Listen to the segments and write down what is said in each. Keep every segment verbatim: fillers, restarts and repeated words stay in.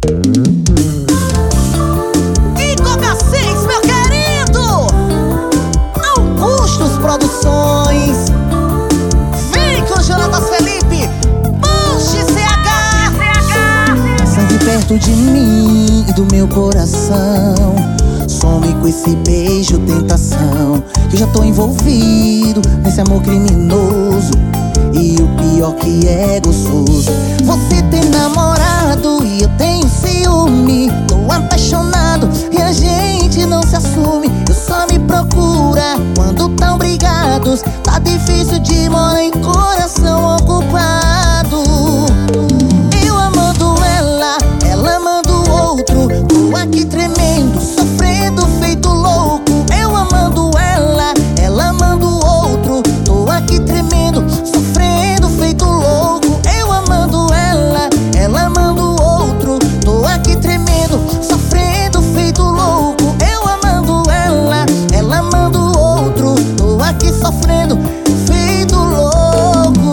Perto de mim e do meu coração, some com esse beijo, tentação, que eu já tô envolvido nesse amor criminoso. E o pior que é gostoso. Você tem namorado e eu tenho ciúme. Tô apaixonado e a gente não se assume. Eu só me procura quando tão brigados. Tá difícil de morar em coração ocupado. Eu amando ela, ela amando outro. Tô aqui tremendo, sofrendo, feito louco. Eu amando ela, ela amando outro. Tô aqui tremendo, sofrendo, feito louco. Eu amando ela, ela amando outro. Tô aqui tremendo, sofrendo, feito louco. Eu amando ela, ela amando outro. Tô aqui sofrendo, feito louco.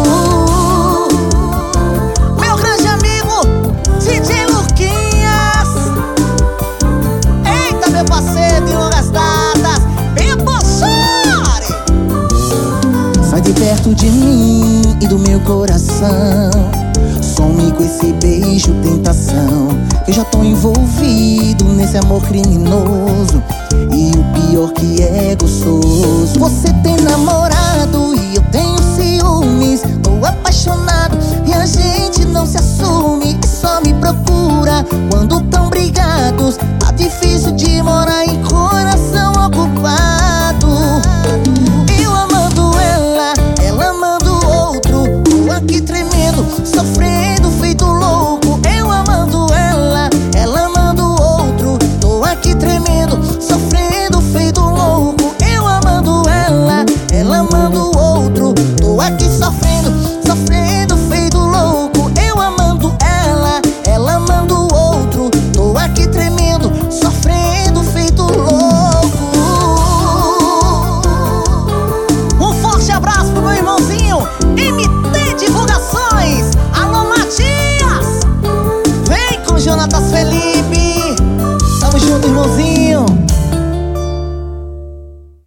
Meu grande amigo D J Luquinhas. Eita, meu parceiro de longas datas, Bebo Chore. Sai de perto de mim e do meu coração, some com esse beijo, tentação, que eu já tô envolvido nesse amor criminoso. E o pior que é gostoso. Você tem namorado e eu tenho ciúmes. Tô apaixonado e a gente não se assume. E só me procura quando tão brigados. Tá difícil de morar em coração ocupado.